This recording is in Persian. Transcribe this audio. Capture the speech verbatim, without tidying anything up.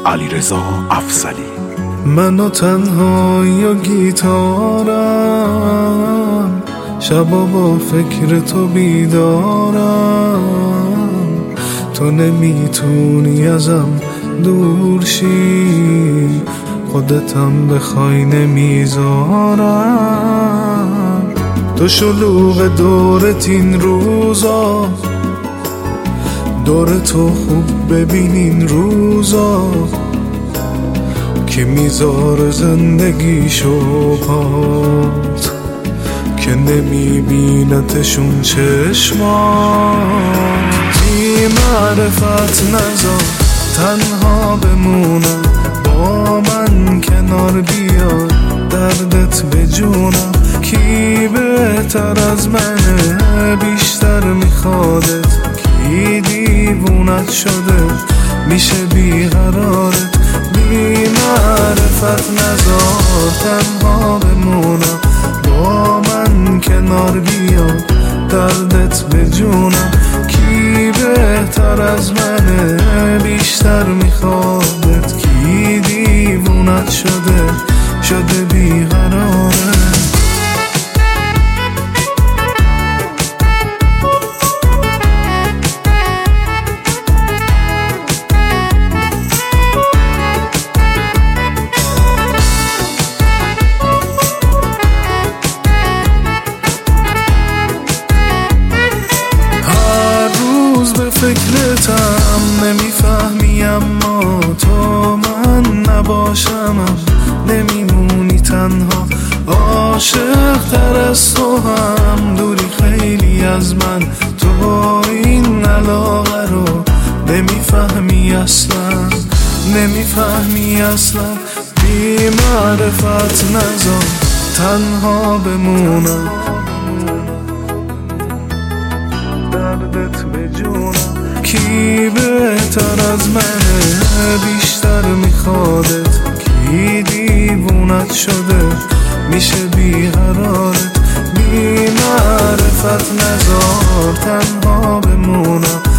علیرضا افضلی. من و تنهایی و گیتارم، شبا با فکر تو بیدارم. تو نمیتونی ازم دور شی، خودتم بخوای نمیذارم. تو شلوغ دورت این روزا، دور تو خوب ببینین روزا، که میذاره زندگیشو پات، که نمیبینتشون چشمات. بی معرفت نذار تنها بمونم، با من کنار بیا دردت به جونم. کی بهتر از منه بیشتر میخوادت، کی دیوونت شده میشه بیقرارت. بی معرفت نذار تنها بمونم، با من کنار بیا دردت به جونم. کی بهتر از منه بیشتر میخوادت، کی دیوونت شده شده بیقراره. فکرتم نمیفهمی، اما تو من نباشم نمیمونی تنها. عاشق تر از تو هم دوری خیلی از من، تو این علاقه رو نمیفهمی اصلا، نمیفهمی اصلا. بی معرفت نذار تنها بمونم، دردت به جونم. کی بهتر از منه بیشتر میخوادت، کی دیوونت شده میشه بیقرارت. بی معرفت نذار تنها بمونم،